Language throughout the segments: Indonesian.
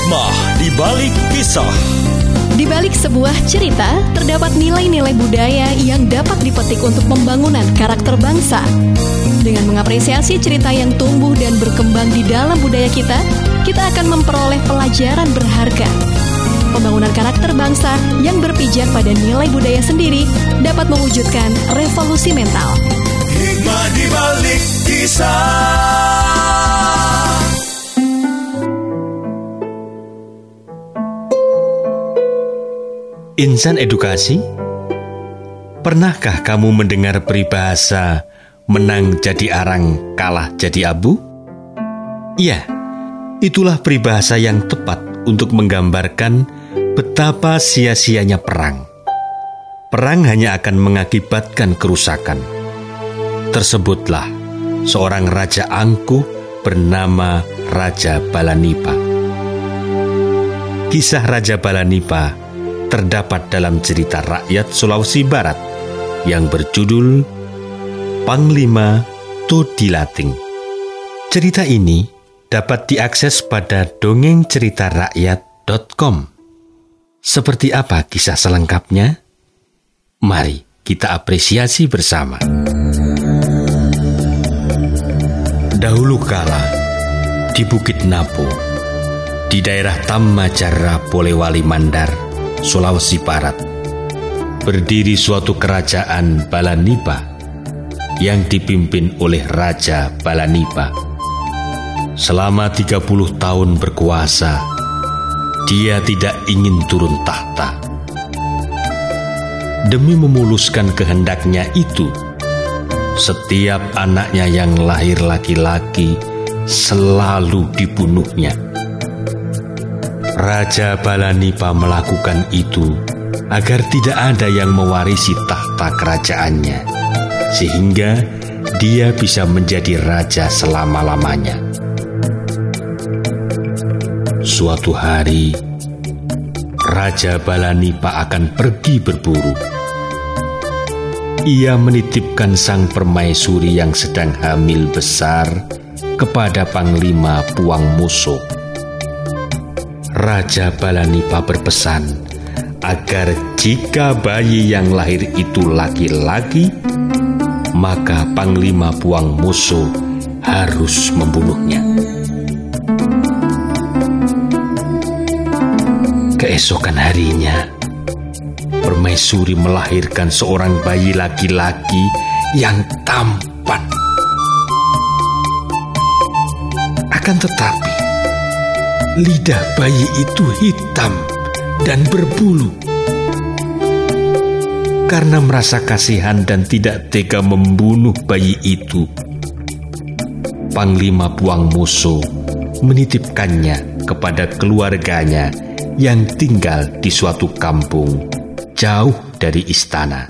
Hikmah di balik kisah. Di balik sebuah cerita, terdapat nilai-nilai budaya yang dapat dipetik untuk pembangunan karakter bangsa. Dengan mengapresiasi cerita yang tumbuh dan berkembang di dalam budaya kita akan memperoleh pelajaran berharga. Pembangunan karakter bangsa yang berpijak pada nilai budaya sendiri dapat mewujudkan revolusi mental. Hikmah di balik kisah. Insan edukasi, pernahkah kamu mendengar peribahasa menang jadi arang, kalah jadi abu? Iya, itulah peribahasa yang tepat untuk menggambarkan betapa sia-sianya perang. Perang hanya akan mengakibatkan kerusakan. Tersebutlah seorang raja angkuh bernama Raja Balanipa. Kisah Raja Balanipa terdapat dalam cerita rakyat Sulawesi Barat yang berjudul Panglima Todilating. Cerita ini dapat diakses pada dongengceritarakyat.com. Seperti apa kisah selengkapnya? Mari kita apresiasi bersama. Dahulu kala, di Bukit Napo, di daerah Tamajara, Polewali Mandar, Sulawesi Barat, berdiri suatu kerajaan Balanipa yang dipimpin oleh Raja Balanipa. Selama 30 tahun berkuasa, dia tidak ingin turun tahta. Demi memuluskan kehendaknya itu, setiap anaknya yang lahir laki-laki selalu dibunuhnya. Raja Balanipa melakukan itu agar tidak ada yang mewarisi tahta kerajaannya, sehingga dia bisa menjadi raja selama-lamanya. Suatu hari, Raja Balanipa akan pergi berburu. Ia menitipkan sang permaisuri yang sedang hamil besar kepada Panglima Puang Muso. Raja Balanipa berpesan agar jika bayi yang lahir itu laki-laki, maka Panglima Puang Muso harus membunuhnya. Keesokan harinya, permaisuri melahirkan seorang bayi laki-laki yang tampan. Akan tetapi, lidah bayi itu hitam dan berbulu. Karena merasa kasihan dan tidak tega membunuh bayi itu, Panglima Puang Muso menitipkannya kepada keluarganya yang tinggal di suatu kampung jauh dari istana.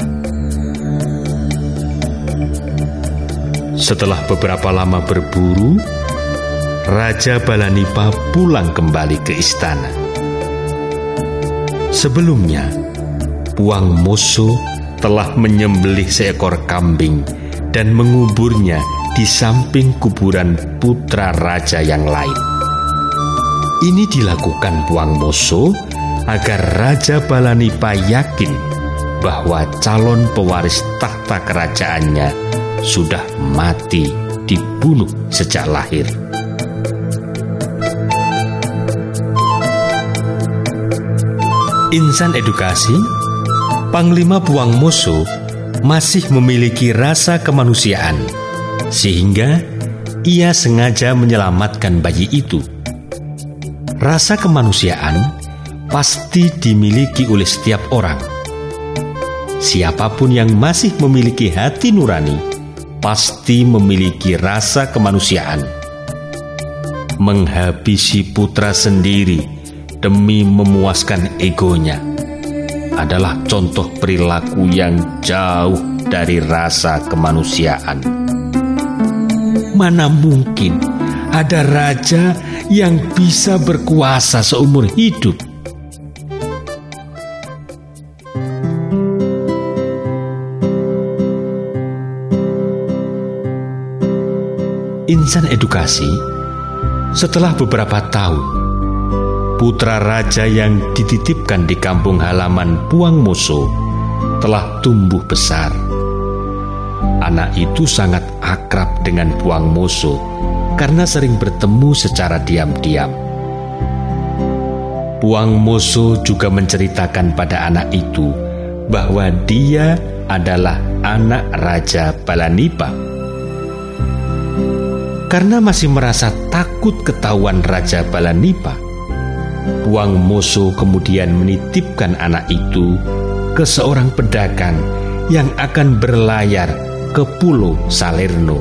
Setelah beberapa lama berburu, Raja Balanipa pulang kembali ke istana. Sebelumnya, Puang Muso telah menyembelih seekor kambing dan menguburnya di samping kuburan putra raja yang lain. Ini dilakukan Puang Muso agar Raja Balanipa yakin bahwa calon pewaris tahta kerajaannya sudah mati dibunuh sejak lahir. Insan edukasi, Panglima Puang Muso masih memiliki rasa kemanusiaan, sehingga ia sengaja menyelamatkan bayi itu. Rasa kemanusiaan pasti dimiliki oleh setiap orang. Siapapun yang masih memiliki hati nurani, pasti memiliki rasa kemanusiaan. Menghabisi putra sendiri demi memuaskan egonya adalah contoh perilaku yang jauh dari rasa kemanusiaan. Mana mungkin ada raja yang bisa berkuasa seumur hidup? Insan edukasi, setelah beberapa tahun, putra raja yang dititipkan di kampung halaman Puang Moso telah tumbuh besar. Anak itu sangat akrab dengan Puang Moso karena sering bertemu secara diam-diam. Puang Moso juga menceritakan pada anak itu bahwa dia adalah anak Raja Balanipa. Karena masih merasa takut ketahuan Raja Balanipa, Puang Moso kemudian menitipkan anak itu ke seorang pedagang yang akan berlayar ke Pulau Salerno.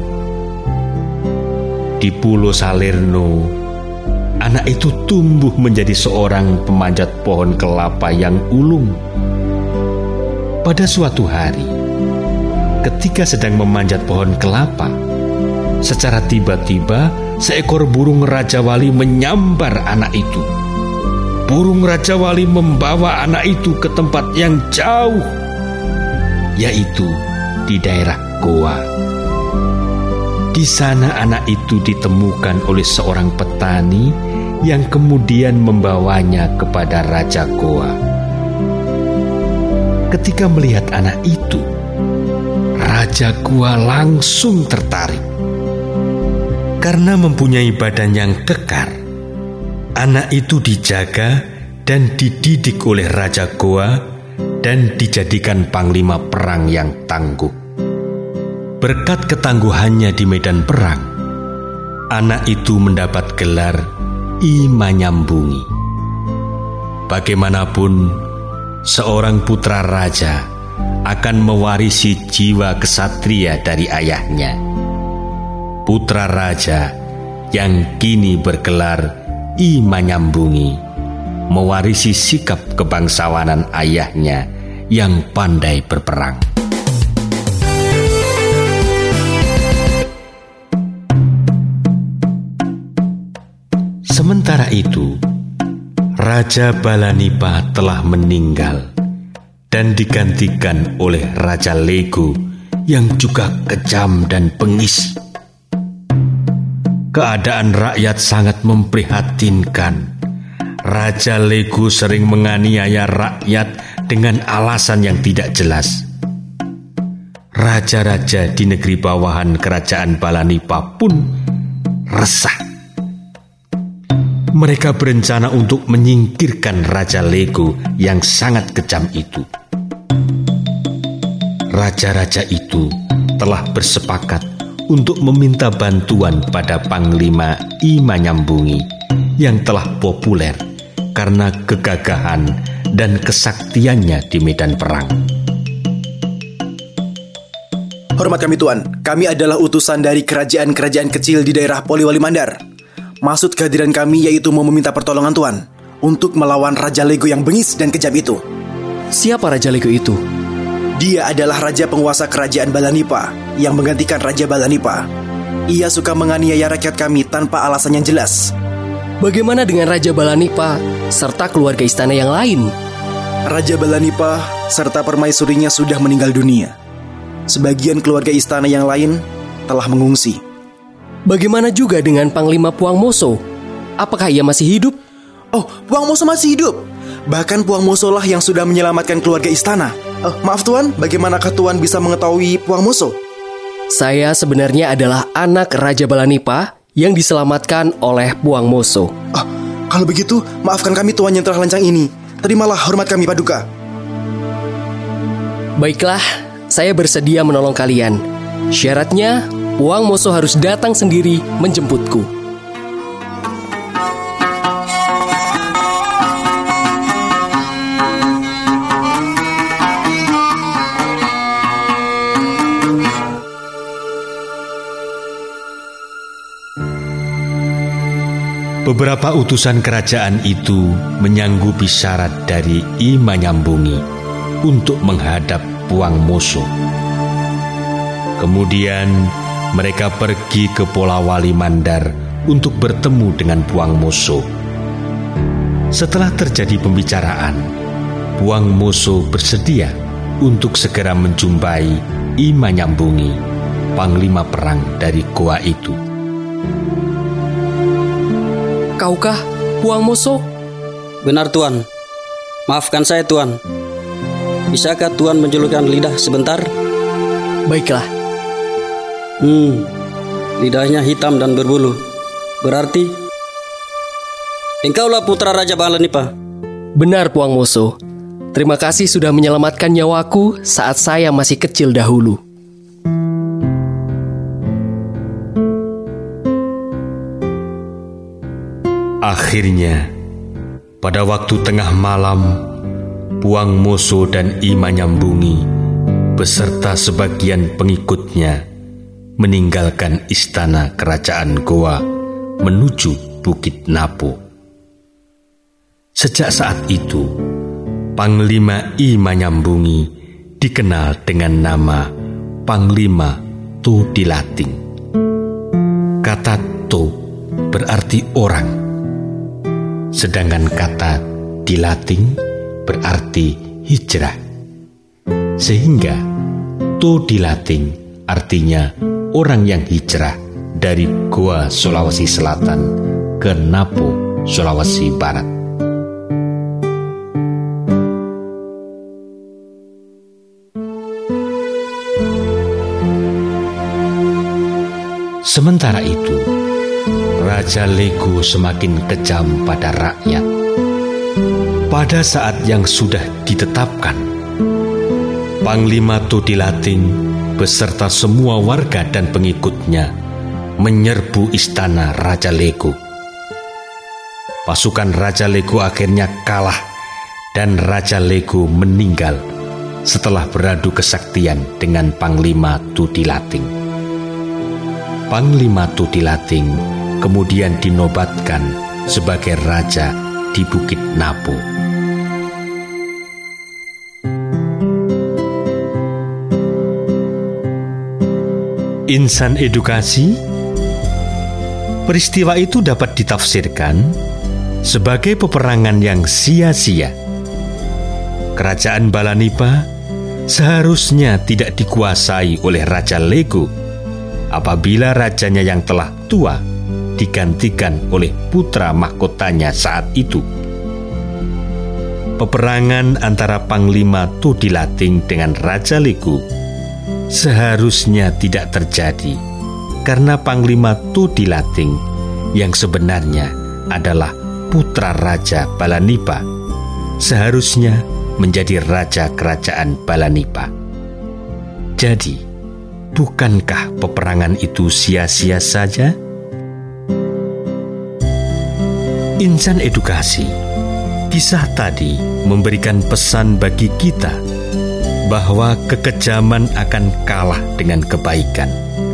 Di Pulau Salerno, anak itu tumbuh menjadi seorang pemanjat pohon kelapa yang ulung. Pada suatu hari, ketika sedang memanjat pohon kelapa, secara tiba-tiba seekor burung Raja Wali menyambar anak itu. Burung Raja Wali membawa anak itu ke tempat yang jauh, yaitu di daerah goa. Di sana anak itu ditemukan oleh seorang petani yang kemudian membawanya kepada Raja Goa. Ketika melihat anak itu, Raja Goa langsung tertarik. Karena mempunyai badan yang kekar, anak itu dijaga dan dididik oleh Raja Goa dan dijadikan panglima perang yang tangguh. Berkat ketangguhannya di medan perang, anak itu mendapat gelar I Manyambungi. Bagaimanapun, seorang putra raja akan mewarisi jiwa kesatria dari ayahnya. Putra raja yang kini bergelar I Manyambungi mewarisi sikap kebangsawanan ayahnya yang pandai berperang. Sementara itu, Raja Balanipa telah meninggal dan digantikan oleh Raja Lego yang juga kejam dan bengis. Keadaan rakyat sangat memprihatinkan. Raja Lego sering menganiaya rakyat dengan alasan yang tidak jelas. Raja-raja di negeri bawahan kerajaan Balanipa pun resah. Mereka berencana untuk menyingkirkan Raja Lego yang sangat kejam itu. Raja-raja itu telah bersepakat untuk meminta bantuan pada Panglima I Manyambungi yang telah populer karena kegagahan dan kesaktiannya di medan perang. Hormat kami Tuan, kami adalah utusan dari kerajaan-kerajaan kecil di daerah Poliwali Mandar. Maksud kehadiran kami yaitu mau meminta pertolongan Tuan untuk melawan Raja Lego yang bengis dan kejam itu. Siapa Raja Lego itu? Dia adalah raja penguasa kerajaan Balanipa yang menggantikan Raja Balanipa. Ia suka menganiaya rakyat kami tanpa alasan yang jelas. Bagaimana dengan Raja Balanipa serta keluarga istana yang lain? Raja Balanipa serta permaisurinya sudah meninggal dunia. Sebagian keluarga istana yang lain telah mengungsi. Bagaimana juga dengan Panglima Puang Moso? Apakah ia masih hidup? Oh, Puang Moso masih hidup. Bahkan Puang Moso lah yang sudah menyelamatkan keluarga istana. Maaf Tuan, bagaimanakah Tuan bisa mengetahui Puang Moso? Saya sebenarnya adalah anak Raja Balanipa yang diselamatkan oleh Puang Moso. Kalau begitu, maafkan kami Tuan yang telah lancang ini. Terimalah hormat kami Paduka. Baiklah, saya bersedia menolong kalian. Syaratnya, Puang Moso harus datang sendiri menjemputku. Beberapa utusan kerajaan itu menyanggupi syarat dari I Manyambungi untuk menghadap Puang Moso. Kemudian mereka pergi ke Polawali Mandar untuk bertemu dengan Puang Moso. Setelah terjadi pembicaraan, Puang Moso bersedia untuk segera menjumpai I Manyambungi, panglima perang dari goa itu. Kaukah, Puang Moso? Benar Tuan. Maafkan saya Tuan. Bisakah Tuan menjulurkan lidah sebentar? Baiklah. Lidahnya hitam dan berbulu. Berarti engkaulah putra Raja Balanipa. Benar Puang Moso. Terima kasih sudah menyelamatkan nyawaku saat saya masih kecil dahulu. Akhirnya, pada waktu tengah malam, Puang Moso dan I Manyambungi beserta sebagian pengikutnya meninggalkan istana kerajaan Goa menuju Bukit Napo. Sejak saat itu, Panglima I Manyambungi dikenal dengan nama Panglima To Dilating. Kata To berarti orang, sedangkan kata Dilating berarti hijrah. Sehingga To Dilating artinya orang yang hijrah dari Goa Sulawesi Selatan ke Napo, Sulawesi Barat. Sementara itu, Raja Lego semakin kejam pada rakyat. Pada saat yang sudah ditetapkan, Panglima To Dilating beserta semua warga dan pengikutnya menyerbu istana Raja Lego. Pasukan Raja Lego akhirnya kalah dan Raja Lego meninggal setelah beradu kesaktian dengan Panglima To Dilating. Panglima To Dilating kemudian dinobatkan sebagai raja di Bukit Napo. Insan edukasi, peristiwa itu dapat ditafsirkan sebagai peperangan yang sia-sia. Kerajaan Balanipa seharusnya tidak dikuasai oleh Raja Lego apabila rajanya yang telah tua digantikan oleh putra mahkotanya saat itu. Peperangan antara Panglima To Dilating dengan Raja Lego seharusnya tidak terjadi karena Panglima To Dilating yang sebenarnya adalah putra Raja Balanipa seharusnya menjadi raja kerajaan Balanipa. Jadi, bukankah peperangan itu sia-sia saja? Insan edukasi, kisah tadi memberikan pesan bagi kita bahwa kekejaman akan kalah dengan kebaikan.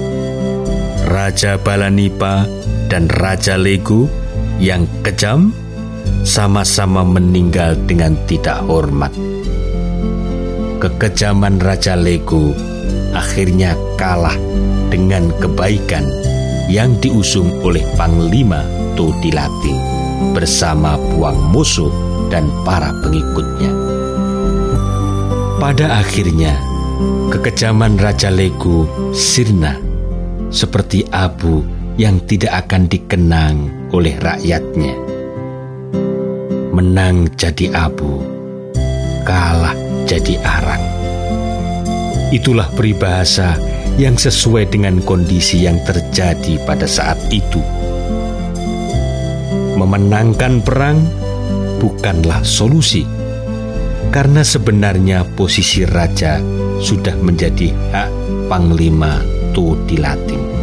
Raja Balanipa dan Raja Lego yang kejam sama-sama meninggal dengan tidak hormat. Kekejaman Raja Lego akhirnya kalah dengan kebaikan yang diusung oleh Panglima To Dilating bersama Puang Moso dan para pengikutnya. Pada akhirnya, kekejaman Raja Lego sirna seperti abu yang tidak akan dikenang oleh rakyatnya. Menang jadi abu, kalah jadi arang. Itulah peribahasa yang sesuai dengan kondisi yang terjadi pada saat itu. Memenangkan perang bukanlah solusi, karena sebenarnya posisi raja sudah menjadi hak Panglima To Dilating.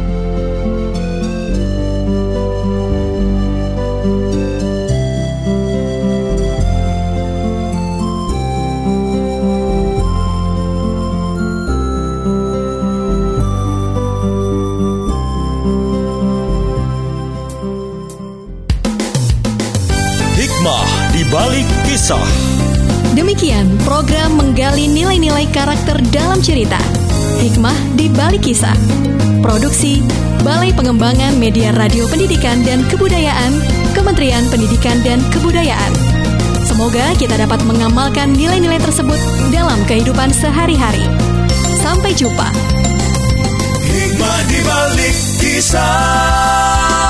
Di balik kisah. Demikian program menggali nilai-nilai karakter dalam cerita. Hikmah di balik kisah. Produksi Balai Pengembangan Media Radio Pendidikan dan Kebudayaan, Kementerian Pendidikan dan Kebudayaan. Semoga kita dapat mengamalkan nilai-nilai tersebut dalam kehidupan sehari-hari. Sampai jumpa. Hikmah di balik kisah.